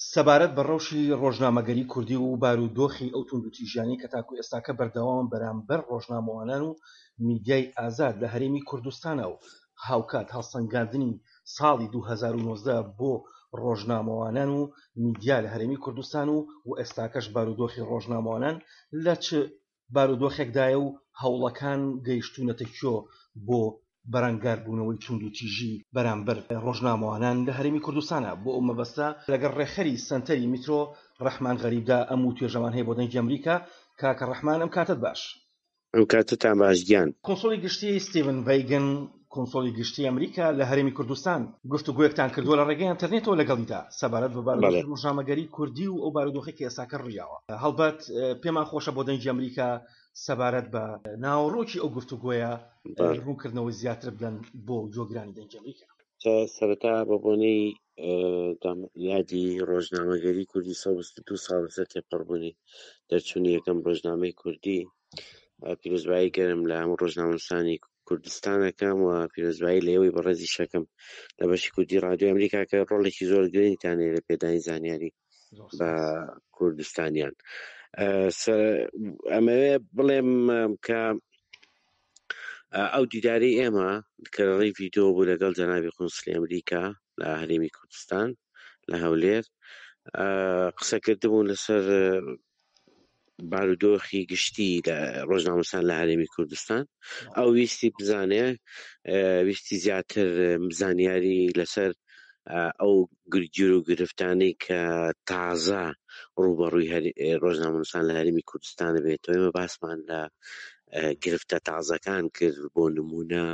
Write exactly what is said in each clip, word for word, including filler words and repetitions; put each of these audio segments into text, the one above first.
سەبارەت بە ڕەوشی ڕۆژنامەگەری کوردی و بارودۆخی ئەو توندوتیژیانی کە تاکو ئێستاکە بەردەوام بەرامبەر ڕۆژنامەوانان و میدیای ئازاد لە هەرێمی کوردستانە و هاوکات هەڵسەنگاندنی ساڵی دوو هەزار و نۆزدە بۆ ڕۆژنامەوانان و میدیا لە هەرێمی کوردستان و و ئێستاکەش بارودۆخی ڕۆژنامەوانان لە چ بارودۆخێکدایە و هەوڵەکان گەیشتوونەتە کۆ بۆ بەرەنگاربوونەوەی توندوتیژی بەرامبەر ڕۆژنامەوانان لە هەرێمی کوردستانە. بۆ ئەو مەبەستە لەگەڵ ڕێخەری سنتەری میترۆ ڕەحمان غەریبدا ئەم و توێژەمان هەیە بۆ دەنگی ئەمریکا. کاکە ڕەحمان ئەم کاتت باش. ئەم کاتتان باش گیان. کۆنسۆلی گشتی ستیڤن ڤەیگن کۆنسۆلی گشتی ئەمریکا لە هەرێمی کوردستان گفتوگویەکتان کردووە لە ڕێگەی ئینتەرنێتەوە لەگەڵیدا سەبارەت بە بارودۆخی ڕۆژنامەگەری کوردی و ئەو بارودۆخی کە ئێستاکە ڕیاوە. هەڵبەت پێمان خۆشە بۆ دەنگی ئەمریکا سەبارەت بە ناوەڕۆکی ئەو گفتوگویە ڕوونکردنەوەی زیاتر بدەن بۆ جۆگرانی دەنگی ئەمریکا. سەرەتا بە بۆنەی یادی ڕۆژنامەگەری کوردی سەد و بیست و دوو ساڵ لەسەر تێپەڕبوونی دەرچوونی یەکەم ڕۆژنامەی کوردی پیرۆزبایی گەرم لە هەموو ڕۆژنامەنووسانی کوردستانەکەم و پیرۆزبایی لە ئێوەی بەڕێزی شەکەم لە بەشی کوردی ڕادیۆ ئەمریکا کە ڕۆڵێکی زۆر گرنگتانێ لە پێدانی زانیاری بە کوردستانیان. ئەمەوێ بڵێم کە ئەو دیداری ئێمە کە ڕێی ڤیدۆ بوو لەگەڵ جەنابی قونسڵی ئەمریکا لە هەرێمی کوردستان لە هەولێر قسەکردبوون لەسەر بارودۆخی گشتی لە ڕۆژنامەنووسان لە هەرێمی کوردستان. ئەو ویستی بزانێ ویستی زیاتر زانیاری لەسەر ئەو گرگیر و گرفتانەی کە تازە ڕوبەڕووی ڕۆژنامەنووسان لە هەرێمی کوردستانە بێتەوە. ئێمە باسمان لە گرفتە تازەکان کرد، بۆ نمونە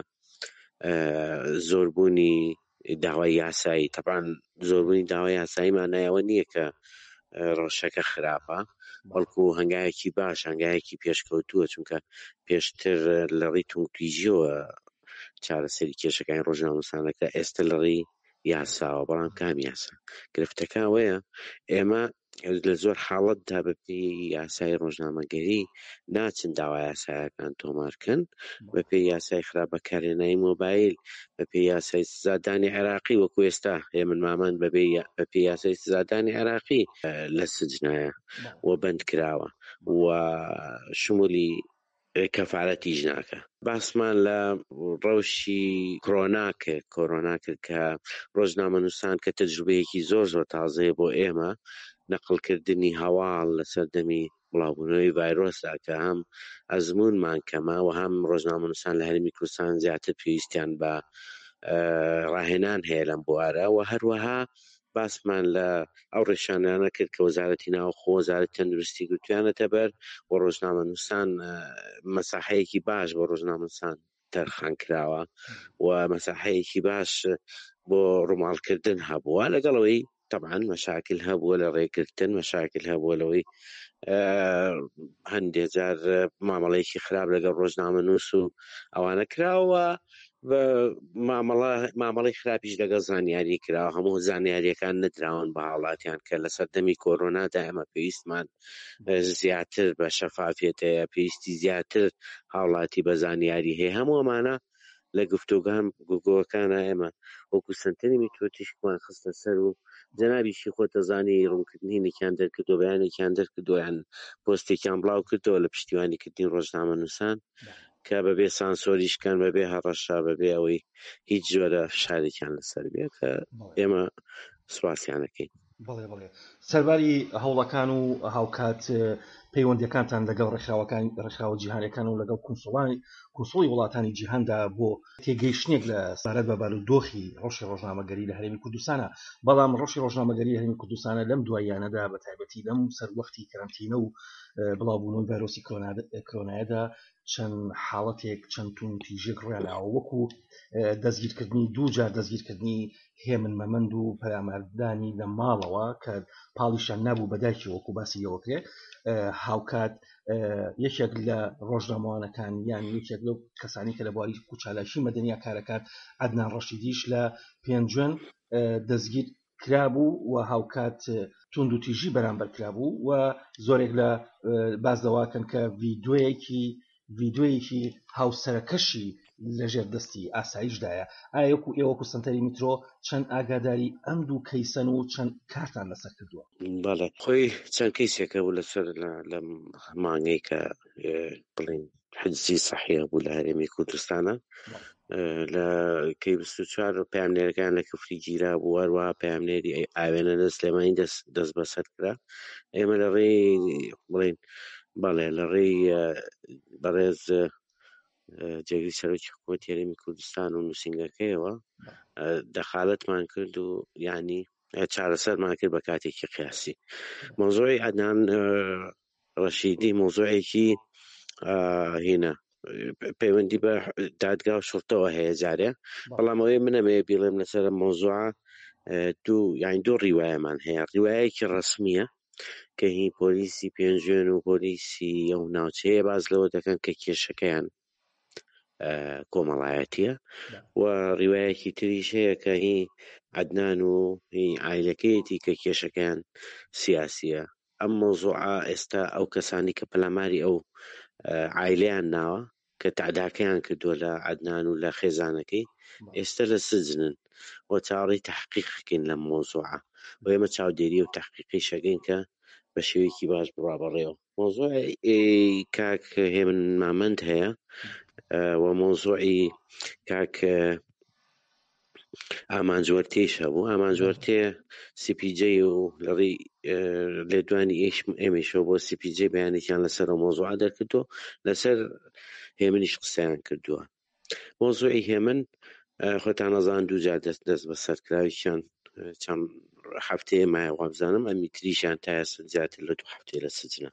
زۆربوونی داوای یاسایی. تەبعاً زۆربوونی داوای یاسایی مانایەوە نییە کە ڕەوشەکە خراپە، بەڵکو هەنگایەکی باش، هەنگایەکی پێشکەوتووە، چونکە پێشتر لە ڕێی توندوتیژیەوە چارەسەری کێشەکانی ڕۆژنامەنووسانەکە، ئێستا لە ڕێی یاساوە. بەڵام کام یاسا گرفتەکە ئەوەیە ئێمە لە زۆر حاڵەتدا بەپێی یاسای ڕۆژنامەگەری ناچن داوای یاسایەکان تۆمارکەن، بەپێی یاسای خراپ بەکارهێنانی مۆبایل، بەپێی یاسای سزادانی عێراقی، وەکو ئێستا هێمن مامان بەپێی یاسای سزادانی عێراقی لە سجنایە و بەند کراوە و شمولی کەفارەتیش ناکە. باسمان لە ڕەوشی کۆرۆنا کرد کۆرۆنا کرد کە ڕۆژنامەنووسان کە تەجروبەیەکی زۆر زۆر تازەیە بۆ ئێمە، نەقڵکردنی هەواڵ لە سەردەمی بڵاوبوونەوەی ڤایرۆسدا کە هەم ئەزموونمان کەمە و هەم ڕۆژنامەنووسان لە هەرێمی کوردستان زیاتر پێویستیان بە ڕاهێنان هەیە لەم بوارە. و هەروەها باسمان لە ئەو ڕێشانانە کرد کە وەزارەتی ناوخۆ، وەزارەتی تەندروستی گرتوویانەتە بەر بۆ ڕۆژنامەنووسان مەساحەیەکی باش بۆ ڕۆژنامەنووسان تەرخان کراوە و مەساحەیەکی باش بۆ ڕووماڵکردن هەبووە، لەگەڵەوەی طبعاً مەشاکل هەبووە لە ڕێگرتن، مەشاکل هەبووە لەوەی هەندێک جار مامەڵەیەکی خراپ لەگەڵ ڕۆژنامەنووس و ئەوانە کراوە، مامەڵەی خراپیش لەگەڵ زانیاری کراوە. هەموو زانیاریەکان نەدراون بە هاوڵاتیان کە لە سەردەمی کۆرۆنادا ئێمە پێویستمان زیاتر بە شەفافیەتەیە، پێویستی زیاتر هاوڵاتی بە زانیاری هەیە. هەموو ئەمانە لە گفتوگان گوگۆکانە ئێمە وەکو سنتەری میتۆتیشکمان خستە سەر و جەنابیشی خۆتەزانی ڕوونکردنینێکیان دەرکردو، بەیانێکیان دەرکردو، یان پۆستێکیان بڵاو کردەوە لە پشتیوانیکردنی ڕۆژنامەنووسان کە بەبێ سانسۆریشکان، بەبێ هەڕەشا، بەبێ ئەوەی هیچ جۆرە فشارێکیان لەسەر بێ، کە ئێمە سوپاسیانەکەین. بڵێ بڵێ سەرباری هەوڵەکان و هاوکات پەیوەندیەکانتان لەگەڵ ڕێکخراوە جیهانیەکان و لەگەڵ کونسڵی وڵاتانی جیهاندا بۆ تێگەیشتنێک لە سەبارەت بە بارودۆخی ڕەوشی ڕۆژنامەگەری لە هەرێمی کوردستانە. بەڵام ڕەوشی ڕۆژنامەگەری لە هەرێمی کوردستانە لەم دواییانەدا بە تایبەتی لەم سەروەختی کەرەنتینە و بڵاوبوونەوەی ڤایرۆسی کۆرۆنایەدا چەند حاڵەتێک چەند توندوتیژێک ڕوویاناوە، وەکو دەستگیرکردنی دوو جار دەستگیرکردنی هێمن مەمەند و پەرامەردانی لە ماڵەوە کە پاڵیشان نابوو بەدایکی، وەکو باسی ئەوە کرێ. هاوکات یەکێک لە ڕۆژنامەوانەکان یان یەکێک لەو کەسانی کە لە بواری کوچالاشی مەدەنیا کارەکات عەدنان ڕەشیدیش لە پێنجوێن دەستگیر کرابوو و هاوکات توندوتیژی بەرامبەر کرابوو و زۆرێک لە باز دەواکەن کە ڤیدۆیەکی ڤیددیۆیەکی هاوسەرەکەشی لەژێر دەستی ئاسایشدایە. ئایا وەکو ئێوەکو سنتەری میترۆ چەند ئاگاداری ئەم دوو کەیسەن و چەند کارتان لەسەر کردووە؟ بەڵێ خۆی چەند کەیسێکە بوو لەسەر لە مانگەی کە بڵین حجزی سەحیە بوو لە هەرێمی کوردستانە لە کەی بیست و چوار پامنێرەکان لە کفری گیرا بوو، هەروەها پامنێری ئاوێنە لە سلێمانی دەست بەسەر کرا. ئێمە لە ڕێی بڵین بەڵێ لە ڕێی بەڕێز جێگری سەرۆکی حکوومەتی هەرێمی کوردستان و نووسینگەکەیەوە دەخالەتمان کرد و یعنی چارەسەرمان کرد بە کاتێکی قیاسی. مۆزوعی عەدنان ڕەشیدی مۆزوعێکی هینە پەیوەندی بە دادگا و شوڕتەوە هەیە جارێ، بەڵام ئەوەی منەمێ بیڵێم لەسەر مۆزوعە دوو یانی دوو ڕیوایەمان هەیە. ڕیوایەکی ڕەسمیە کە هی پۆلیسی پێنجوێن و پۆلیسی ئەو ناوچەیە باز لەوە دەکەن کە کێشەکەیان کۆمەڵایەتیە، و ڕیوایەکی تریش هەیە کە هی عەدنان و هی عایلەکەیەتی کە کێشەکەیان سیاسیە. ئەم مۆزوعە ئێستا ئەو کەسانی کە پەلاماری ئەو عایلەیان ناوە کە تعداکەیان کردووە لە عەدنان و لە خێزانەکەی ئێستا لە سجنن و چاوەڕێی تەحقیقکەین لەم مۆزوعە، و ئێمە چاودێری و تەحقیقی شەکەین کە بە شێوەیەکی باش بڕوا بەڕێوە. مۆزوعی کاک هێمن مامەند هەیە و مۆزوعی کاک ئامانجوەرتێش هەبوو. ئامانجوەرتێ سی پی جێ و لەڕێی لێدوانی ئێمەشەوە بۆ سی پی جێ بەیانێکیان لەسەر مۆزوعە دەرکردو، لەسەر هێمنیش قسەیان کردووە. مۆزوعی هێمن خۆتان نەزان دوو جار دەست دەست بەسەر کراویشیان چەند هەفتەیە مایە وابزانم، ئەمی تریشیان تا ئێستا زیاتر لە دوو هەفتەیە لە سجنە.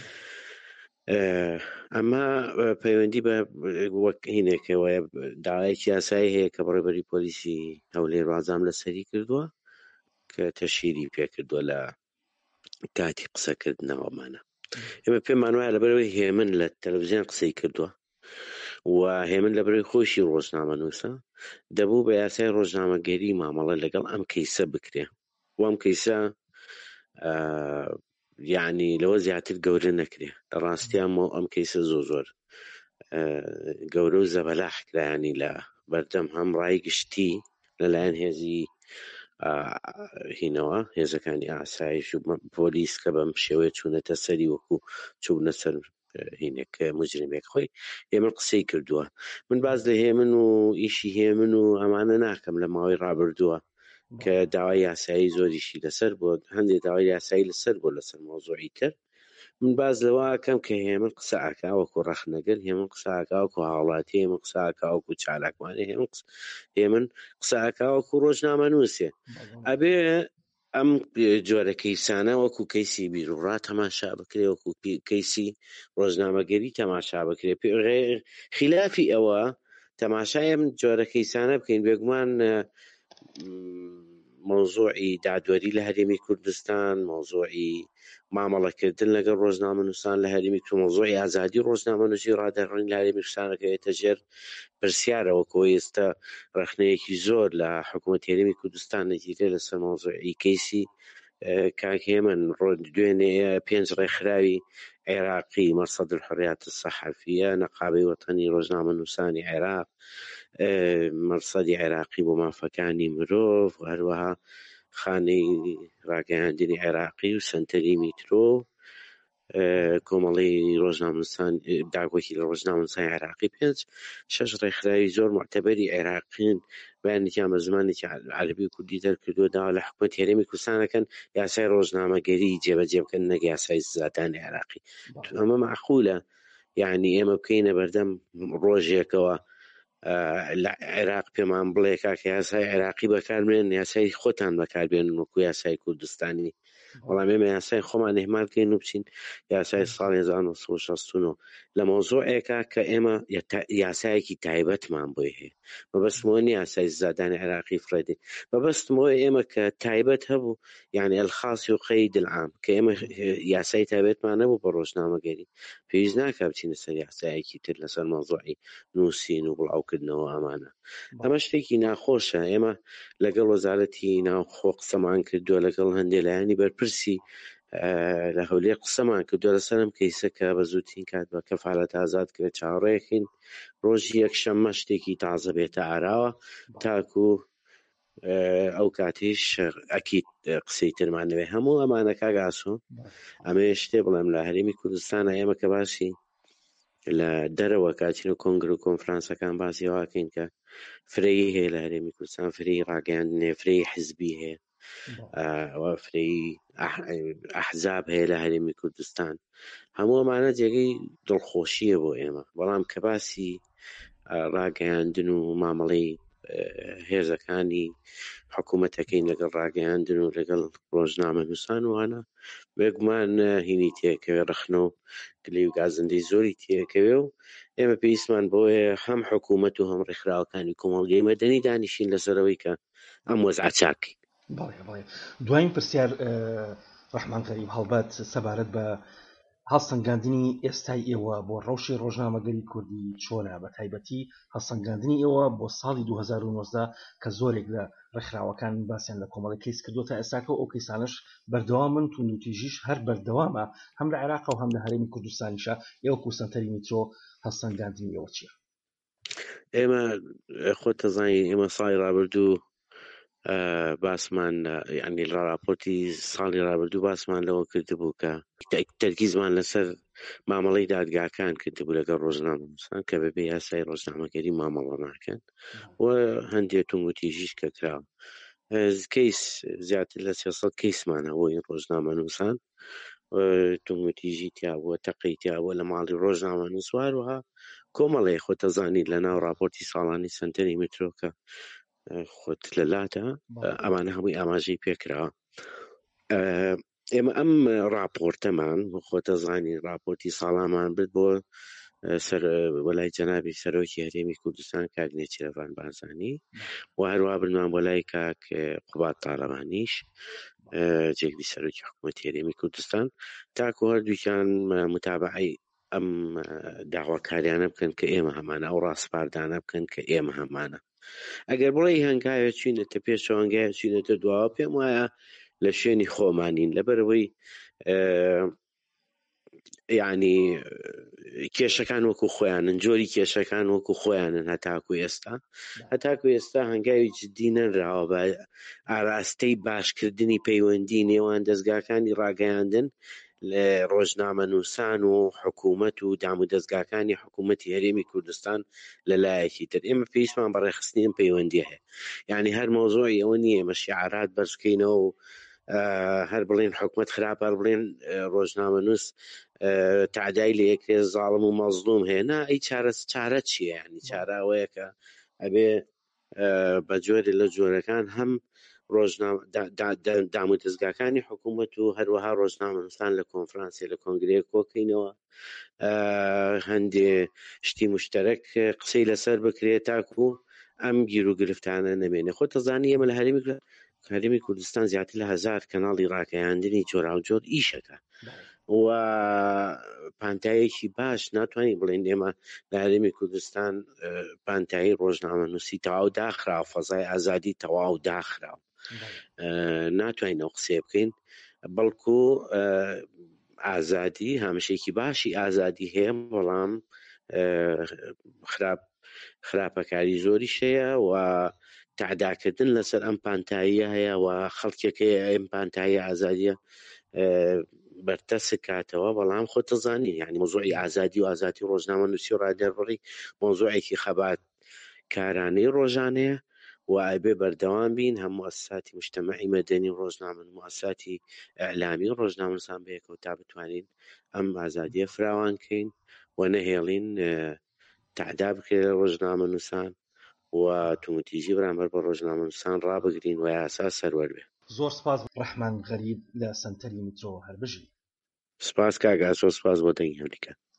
ئەمە پەیوەندی بە وەک هینێکەوە داوایەکی یاسایی هەیە کە بەڕێوەبەری پۆلیسی هەولێر بازام لەسەری کردووە کە تەشیری پێکردووە لە کاتی قسەکردنەوەمانە. ئێمە پێمان وایە لەبەرەوەی هێمن لە تەلەڤیزیۆن قسەی کردووە و هێمن لەبەرەوەی خۆشی ڕۆژنامە نووسە، دەبوو بە یاسای ڕۆژنامەگەری مامەڵە لەگەڵ ئەم کەیسە بکرێ، و ئەم کەیسە یعنی لەوە زیاتر گەورە نەکرێ. لە ڕاستیان ئەم کەیسە زۆر زۆر گەورە و زەبەلاح کرایانی لە بەردەم هەم ڕای گشتی لەلایەن هێزی هینەوە هێزەکانی ئاسایش و پۆلیس کە بەم شێوەیە چوونەتە سەری وەکو چوونە سەر هینێک مجرمێک. خۆی هێمن قسەی کردووە. من باز لە هێمن و ئیشی هێمن و ئەمانە ناکەم لە ماوەی ڕابردووە کە داوای یاسایی زۆریشی لەسەر بۆ هەندێک داوای یاسایی لەسەر بۆ لەسەر مۆزوعی تر. من باز لەوە ئەکەم کە هێمن قسە ئاکا وەکو ڕەخنەگەر، هێمن قسە ئاکا وەکو هاوڵاتی، هێمن قسە ئاکا وەکو چالاکوانێ، هێمن قسە ئاکا وەکو ڕۆژنامە نووسێ. ئەبێ ئەم جۆرە کەیسانە وەکو کەیسی بیرروڕا تەماشا بکرێ، وەکو کەیسی ڕۆژنامەگەری تەماشا بکرێ. خلافی ئەوە تەماشای ئەم جۆرە کەیسانە بکەین. بێگومان مۆزوعی دادوەری لە هەرێمی کوردستان، مۆزوعی مامەڵەکردن لەگەڵ ڕۆژنامە نووسان لە هەرێمی کوردستان، مۆزوعی ئازادی ڕۆژنامە نووسی ڕادەرڕین لە هەرێمی کوردستانەکەوێتە ژێر پرسیارەوە، کە ئێستا ڕەخنەیەکی زۆر لە حکوومەتی هەرێمی کوردستان نەگیرێ لەسەر مۆزوعی کەیسی کاک هێمن دوێنێ پێنج ڕێکخراوی عێراقی مەرسەد الحوریات الصەحەفیە، نەقابەی وەتەنی ڕۆژنامە نووسانی عێراق، مەرسەدی عێراقی بۆ مافەکانی مرۆڤ، هەروەها خانەی ڕاگەیاندنی عێراقی و سەنتەری میترۆ، کۆمەڵی ڕۆژنامەنووسان داگوێکی لە ڕۆژنامەنووسانی عێراقی، پێنج شەش ڕێکخراوی زۆر معتەبەری عێراقین بەیانێکیان بە زمانێکی عەرەبی و کوردی دەرکردووە، داوا لە حکوومەتی هەرێمی کوردستانەکەن یاسای ڕۆژنامەگەری جێبەجێ بکەن، نەک یاسای زادانی عێراقی. ئەمە معقولە، یعنی ئێمە بکەینە بەردەم ڕۆژێکەوە لە عێراق پێمان بڵێ کاکە یاسای عێراقی بەکاربێن، یاسای خۆتان بەکاربێنن وەکو یاسای کوردستانی. بەڵام ئێمە یاسای خۆمان ئێهمال بکەین و بچین یاسای ساڵی هەزار و نۆ سەد و شەست و نۆ لە مۆزوعێکە کە ئێمە یاسایەکی تایبەتمان بۆی هەیە. مەبەستمەوە نیە یاسای زادانی عێراقی فڕێدین، مەبەستمەوە ئێمە کە تایبەت هەبوو، یعنی الخاص یوقەید العام، کە ئێمە یاسای تایبەتمان نەبوو بە ڕۆژنامەگەری، پێویست ناکا بچینە سەر یاسایەکی تر لەسەر مۆزوعی نووسین و بڵاوکردنەوە. ئەمانە ئەمە شتێکی ناخۆشە. ئێمە لەگەڵ وەزارەتی ناوخۆ قسەمان کردووە، لەگەڵ هەندێک لایانی بەرپرسی لە هەولێر قسەمان کردووە لەسەرم کەیسە کە بە زووترین کات بە کەفالەت ئازاد کرێت چاوەڕێیەکەین ڕۆژی یەکشەممە شتێکی تازە بێتە ئاراوە تاکو ئەو کاتیش ئەکید قسەی ترمانەوێ هەموو ئەمانە کاگاسۆ ئەمێ شتێ بڵێم لە هەرێمی کوردستانە ئێمە کە باسی لە دەرەوە کاتین و کۆنگر و کۆنفرانسەکان باسی واکەین کە فرەیی هەیە لە هەرێمی کوردستان فرەی ڕاگەیاندنێ فرەی حزبی هەیە ئەوە فرەی ئەحزاب هەیە لە هەرێمی کوردستان هەموو ئەمانە جێگەی دڵخۆشیە بۆ ئێمە بەڵام کە باسی ڕاگەیاندن و مامەڵەی هێزەکانی حکوومەتەکەین لەگەڵ ڕاگەیاندن و لەگەڵ ڕۆژنامە نووسان وانە بێگومان هینی تێکەوێ ڕخنە و گلەی و گازندەی زۆری تێکەوێ و ئێمە پێویستمان بۆیە هەم حکوومەت و هەم ڕێکخراوەکانی کۆمەڵگەی مەدەنی دانیشین لەسەرەوەی کە ئەم وەزعە چاکەین. دوایین پرسیار ڕەحمان غەریب هەڵبەت سەبارەت بە هەڵسەنگاندنی ئێستای ئێوە بۆ ڕەوشی ڕۆژنامەگەری کوردی چۆنە بە تایبەتی هەڵسەنگاندنی ئێوە بۆ ساڵی دوو هەزار و نۆزدە کە زۆرێک لە ڕێکخراوەکان باسییان لە کۆمەڵی کەیس کردو تا ئێستاکە ئەو کەیسانش بەردەوامن توندوتیژیش هەر بەردەوامە هەم لە عێراق و هەم لە هەرێمی کوردستانیشە ئێوە کوسەنتەری میترۆ هەڵسەنگاندنی ئێوە چییە؟ ئێمە خۆت دەزانین ئێمە ساڵی ڕابردوو باسمان یعنی لە راپۆرتی ساڵی ڕابردوو باسمان لەوە کردبوو کە تەرکیزمان لەسەر مامەڵەی دادگاکان کردبوو لەگەڵ ڕۆژنامە نووسان کە بەبێ یاسای ڕۆژنامەگەری مامەڵە ناکەن و هەندێک توندوتیژیش کە کراوە کەیس زیاتر لە سێسەد کەیسمانە بۆ این ڕۆژنامە نووسان توندوتیژی تیابووە تەقەی تیابووە لە ماڵی ڕۆژنامە نووسوار وها کۆمەڵێ خۆت دەزانیت لە ناو راپۆرتی ساڵانی سنتەری میترۆ کە خۆت لەلاتە ئەمانە هەمووی ئاماژەی پێکراوە ئێمە ئەم راپۆرتەمان خۆت دەزانی راپۆرتی ساڵامان برد بۆ سەر وەلای جەنابی سەرۆکی هەرێمی کوردستان کاک نێچیرەڤان بارزانی و هەروە بردمان بۆ لای کاک قوبات تاڵەبانیش جێگری سەرۆکی حکوومەتی هەرێمی کوردستان تاکو هەردووکیان متابعەی ئەم داواکاریانە بکەن کە ئێمە هەمانە ئەو ڕاستپاردانە بکەن کە ئێمە هەمانە ئەگەر بڵێ هەنگاوێ چوینەتە پێشەوە هەنگاوێ چوینەتە دواوە پێم وایە لە شوێنی خۆمانین لەبەرەوەی یعنی کێشەکان وەکو خۆیانن جۆری کێشەکان وەکو خۆیانن هەتاکو ئێستا هەتاکو ئێستا هەنگاوی جددی نەنراوە بە ئاراستەی باشکردنی پەیوەندی نێوان دەستگاکانی ڕاگەیاندن لە ڕۆژنامە نووسان و حکوومەت و دام و دەستگاکانی حکوومەتی هەرێمی کوردستان لەلایەکی تر ئێمە پێویستمان بەڕێخستنی ئەم پەیوەندیە هەیە یعنی هەر مۆزۆعی ئەوە نییە ئێمە شیعارات بەرز بکەینەوە و هەر بڵێن حکوومەت خراپە هەر بڵێن ڕۆژنامە نووس تعدای لە یەکێ زاڵم و مەزلوم هەیە نا ئەی چارە چییە ینی چارە ئەوەیە کە ئەبێ بە جۆرێ لە جۆرەکان هەم دام و دەستگاکانی حکوومەت و هەروەها ڕۆژنامە نووسان لە کۆنفرانسێ لە کۆنگرەیە کۆکەینەوە هەندێ شتی مشتەرەک قسەی لەسەر بکرێت تاکو ئەم گیر و گرفتانە نەمێنێ خۆت دەزانی ئێمە لە هەرێمی هەرێمی کوردستان زیاتر لە هەزار کەناڵی ڕاگەیاندنی جۆراوجۆر ئیشەکە و پانتایەکی باش ناتوانین بڵێن ئێمە لە هەرێمی کوردستان پانتایی ڕۆژنامە نووسی تەواو داخراوە فەزای ئازادی تەواو داخراوە ناتوانین ئەو قسێ بکەین بەڵکو ئازادی هەمیشەیەکی باشی ئازادی هەیە بەڵام خراپ خراپەکاری زۆریش هەیە و تعداکردن لەسەر ئەم پانتاییە هەیە و خەڵکێکەیە ئەم پانتایی ئازادیە بەرتەسک کاتەوە بەڵام خۆت دەزانین یعنی مۆزوعی ئازادی و ئازادی ڕۆژنامە نووسی و ڕادیۆڕی مۆزوعێکی خەبات کارانەی ڕۆژانەیە و ئەبێ بەردەوام بین هەم موسساتی مجتەمەعی مەدەنی ڕۆژنامە موسساتی ئەعلامی ڕۆژنامە نووسان بەیەکەوە تا بتوانین ئەم ئازادیە فراوان کەین و نەهێڵین تعدا بکرێت لە ڕۆژنامە نووسان و تومتیژی بەرامبەر بە ڕۆژنامە نووسان ڕابگرین و یاسا سەروەر بێ. زۆر سپاس ڕەحمان غەریب لە سنتەری میترۆ هەربژی. سپاس کاگا زۆر سپاس بۆ دەنگی هەولیکە.